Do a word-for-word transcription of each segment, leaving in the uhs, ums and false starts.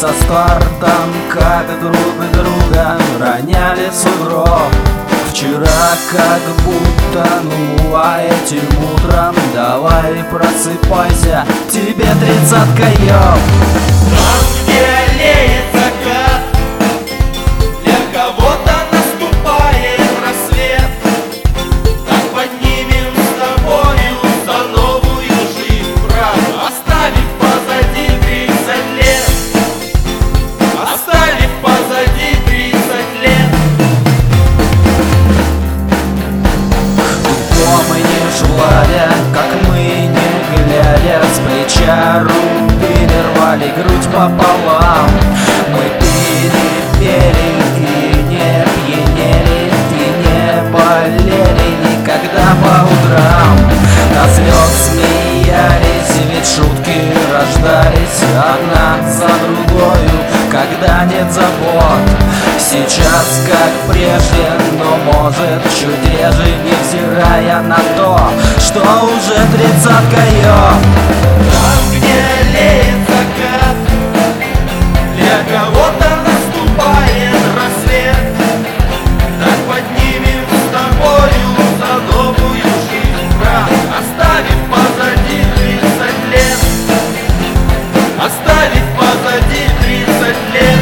со стартом, как друг друга роняли в сугроб. Вчера как будто, ну а этим утром давай просыпайся, тебе тридцатка, ёп. Там, где олеет закат, для кого-то наступает рассвет. Так поднимем с тобою за новую жизнь, брат, оставив позади тридцать лет. Оставив позади тридцать лет. Помнишь, Владя, как мы, не глядя, с плеча рубили, рвали грудь пополам. Мы пили, пели и не пьянели, и не болели никогда по утрам. До слез смеялись, ведь шутки рождались одна за другою, когда нет забот. Сейчас как прежде, но может чуть реже, невзирая на то, что уже тридцатка, ёп. Там, где олеет закат, для кого-то наступает рассвет. Так поднимем с тобою за новую жизнь, брат, оставив позади тридцать лет. Оставив позади тридцать лет.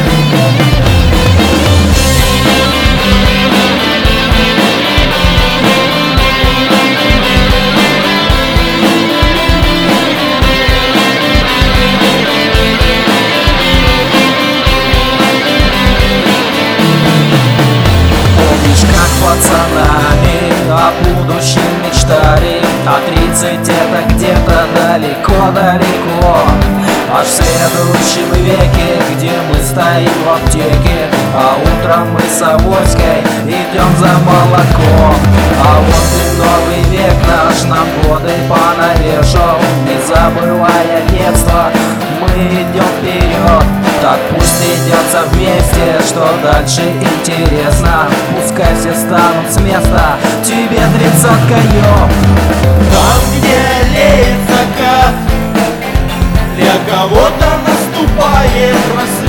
Пацанами о будущем мечтали, а тридцать это где-то далеко-далеко. Аж в следующем веке, где мы стоим в аптеке, а утром мы с авоськой идем за молоком. А вот и новый век наш нам годы понавешал, не забывая детство, мы идем вперед. Так пусть идется вместе, что дальше интересно. Пускай все станут с места, тебе тридцатка, ёп. Там, где олеет закат, для кого-то наступает рассвет.